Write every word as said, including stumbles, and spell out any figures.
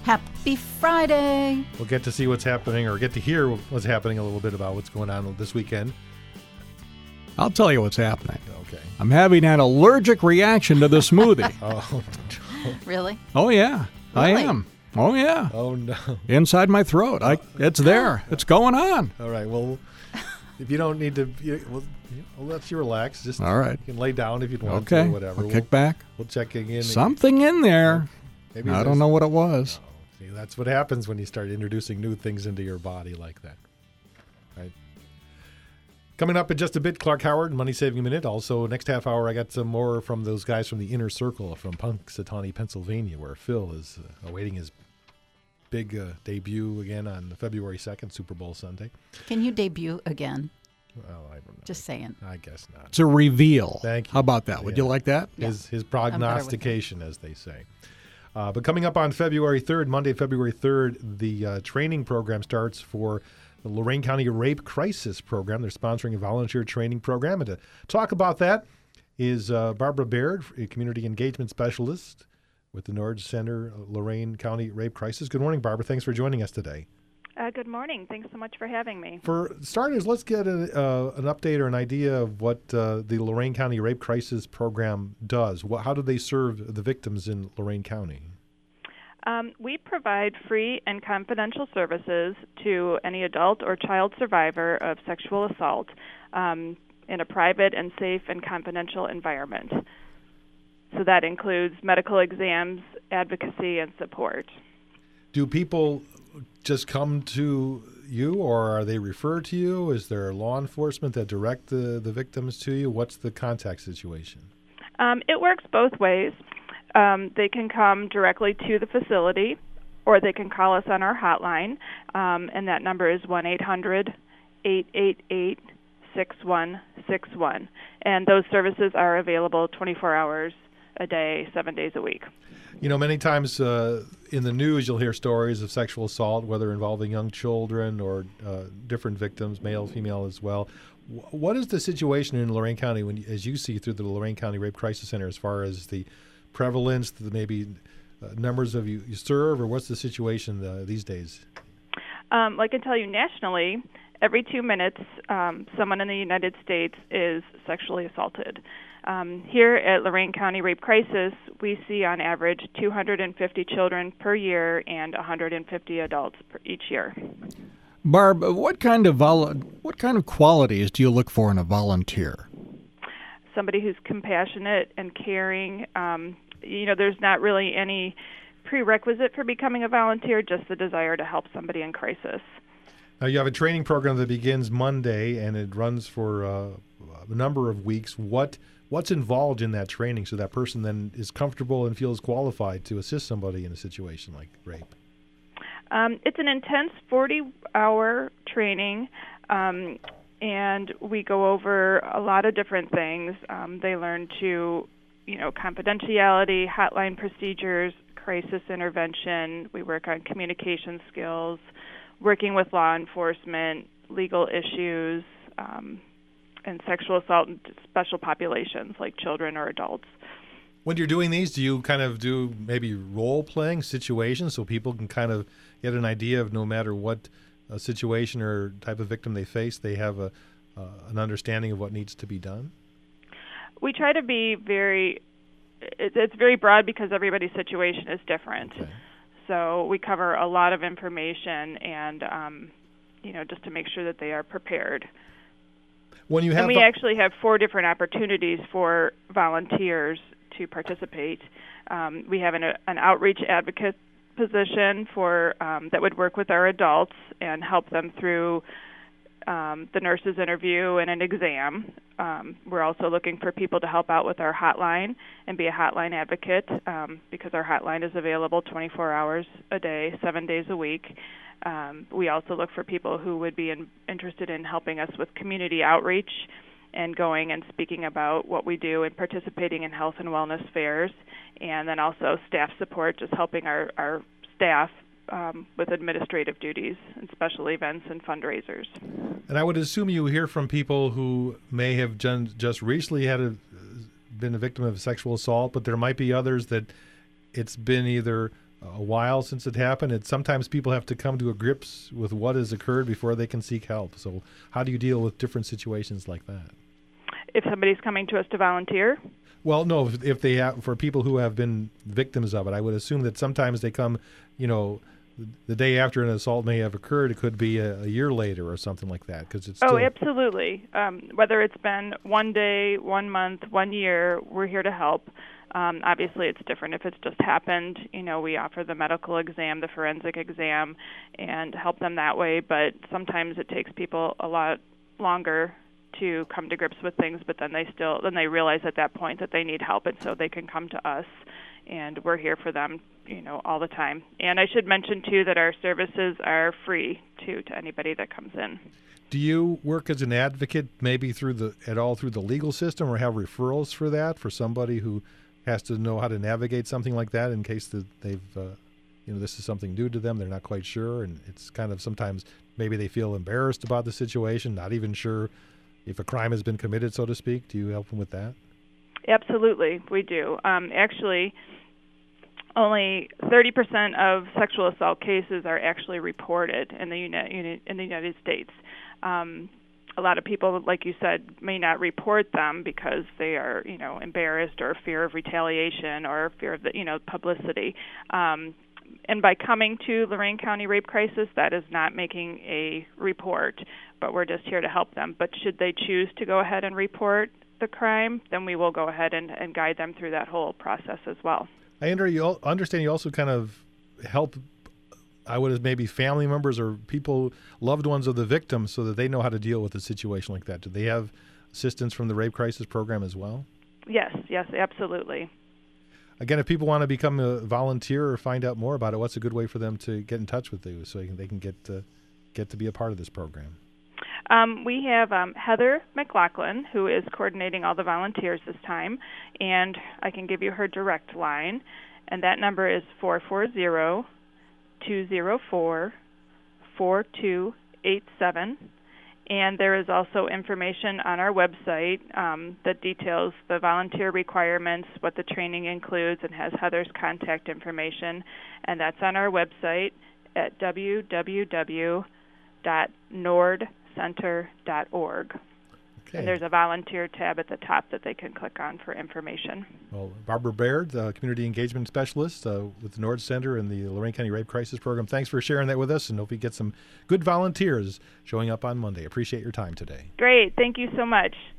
Happy Friday. We'll get to see what's happening, or get to hear what's happening a little bit about what's going on this weekend. I'll tell you what's happening. Okay. I'm having an allergic reaction to the smoothie. Oh, Really? Oh, yeah. I Really? am. Oh, yeah. oh no. Inside my throat. I, it's there. It's going on. All right. Well, if you don't need to, you, well, we'll let you relax. Just All right. You can lay down if you want Okay. to, or whatever. I'll kick back. We'll check in. Something in there. Maybe I there's- don't know what it was. Oh, see, that's what happens when you start introducing new things into your body like that. Right. Coming up in just a bit, Clark Howard, Money Saving Minute. Also, next half hour, I got some more from those guys from the Inner Circle from Punxsutawney, Pennsylvania, where Phil is uh, awaiting his big uh, debut again on February second, Super Bowl Sunday. Can you debut again? Well, I don't know. Just saying. I guess not. It's a reveal. Thank you. How about that? Would Yeah. you like that? Yeah. His, his better with prognostication, as they say. Uh, but coming up on February third, Monday, February third, the uh, training program starts for the Lorain County Rape Crisis Program. They're sponsoring a volunteer training program. And to talk about that is uh, Barbara Baird, a community engagement specialist with the Norge Center, uh, Lorain County Rape Crisis. Good morning, Barbara. Thanks for joining us today. Uh, good morning. Thanks so much for having me. For starters, let's get a, uh, an update or an idea of what uh, the Lorain County Rape Crisis Program does. What, how do they serve the victims in Lorain County? Um, we provide free and confidential services to any adult or child survivor of sexual assault um, in a private and safe and confidential environment. So that includes medical exams, advocacy, and support. Do people just come to you, or are they referred to you? Is there law enforcement that direct the, the victims to you? What's the contact situation? Um, it works both ways. Um, they can come directly to the facility, or they can call us on our hotline, um, and that number is one eight hundred, eight eight eight, six one six one. And those services are available twenty-four hours a day, seven days a week. You know, many times uh, in the news you'll hear stories of sexual assault, whether involving young children or uh, different victims, male, female as well. W- what is the situation in Lorain County, when, as you see through the Lorain County Rape Crisis Center, as far as the prevalence, the maybe uh, numbers of you, you serve, or what's the situation uh, these days? Um, I can tell you nationally, every two minutes, um, someone in the United States is sexually assaulted. Um, here at Lorain County Rape Crisis, we see on average two hundred fifty children per year and one hundred fifty adults per each year. Barb, what kind of vol- what kind of qualities do you look for in a volunteer? Somebody who's compassionate and caring. Um, you know, there's not really any prerequisite for becoming a volunteer, just the desire to help somebody in crisis. Now, you have a training program that begins Monday, and it runs for uh, a number of weeks. What What's involved in that training so that person then is comfortable and feels qualified to assist somebody in a situation like rape? Um, it's an intense forty-hour training, um, and we go over a lot of different things. Um, they learn to, you know, confidentiality, hotline procedures, crisis intervention. We work on communication skills, working with law enforcement, legal issues, um, and sexual assault in special populations like children or adults. When you're doing these, do you kind of do maybe role-playing situations so people can kind of get an idea of, no matter what uh, situation or type of victim they face, they have a uh, an understanding of what needs to be done? We try to be very, it, it's very broad because everybody's situation is different. Okay. So we cover a lot of information and, um, you know, just to make sure that they are prepared. When you have And we vo- actually have four different opportunities for volunteers to participate. Um, we have an, an outreach advocate position for um, that would work with our adults and help them through um, the nurse's interview and an exam. Um, we're also looking for people to help out with our hotline and be a hotline advocate um, because our hotline is available twenty-four hours a day, seven days a week. Um, we also look for people who would be in, interested in helping us with community outreach and going and speaking about what we do and participating in health and wellness fairs, and then also staff support, just helping our, our staff um, with administrative duties and special events and fundraisers. And I would assume you hear from people who may have done, just recently had a, been a victim of sexual assault, but there might be others that it's been either a while since it happened. And sometimes people have to come to a grips with what has occurred before they can seek help. So how do you deal with different situations like that? If somebody's coming to us to volunteer, Well, no, if, if they have, for people who have been victims of it, I would assume that sometimes they come, you know, the day after an assault may have occurred. It could be a, a year later or something like that, because it's oh, still, absolutely. Um, whether it's been one day, one month, one year, we're here to help. Um, obviously, it's different if it's just happened. You know, we offer the medical exam, the forensic exam, and help them that way. But sometimes it takes people a lot longer to come to grips with things, but then they still then they realize at that point that they need help, and so they can come to us, and we're here for them, you know, all the time. And I should mention too that our services are free too to anybody that comes in. Do you work as an advocate, maybe through the at all through the legal system, or have referrals for that for somebody who has to know how to navigate something like that in case that they've, uh, you know, this is something new to them, they're not quite sure, and it's kind of sometimes maybe they feel embarrassed about the situation, not even sure if a crime has been committed, so to speak. Do you help them with that? Absolutely, we do. Um, actually, only thirty percent of sexual assault cases are actually reported in the Uni- in the United States. Um, a lot of people, like you said, may not report them because they are, you know, embarrassed or fear of retaliation or fear of the, you know, publicity. Um, and by coming to Lorain County Rape Crisis, that is not making a report, but we're just here to help them. But should they choose to go ahead and report the crime, then we will go ahead and, and guide them through that whole process as well. I under, you al- understand you also kind of help, I would maybe family members or people, loved ones of the victims, so that they know how to deal with a situation like that. Do they have assistance from the Rape Crisis Program as well? Yes, yes, absolutely. Again, if people want to become a volunteer or find out more about it, what's a good way for them to get in touch with you so they can, they can get to, get to be a part of this program? Um, we have um, Heather McLaughlin, who is coordinating all the volunteers this time, and I can give you her direct line, and that number is four four zero, two zero four, four two eight seven. And there is also information on our website um, that details the volunteer requirements, what the training includes, and has Heather's contact information. And that's on our website at w w w dot nord center dot org. Okay. And there's a volunteer tab at the top that they can click on for information. Well, Barbara Baird, uh, Community Engagement Specialist uh, with the Nord Center and the Lorain County Rape Crisis Program. Thanks for sharing that with us, and hope we get some good volunteers showing up on Monday. Appreciate your time today. Great. Thank you so much.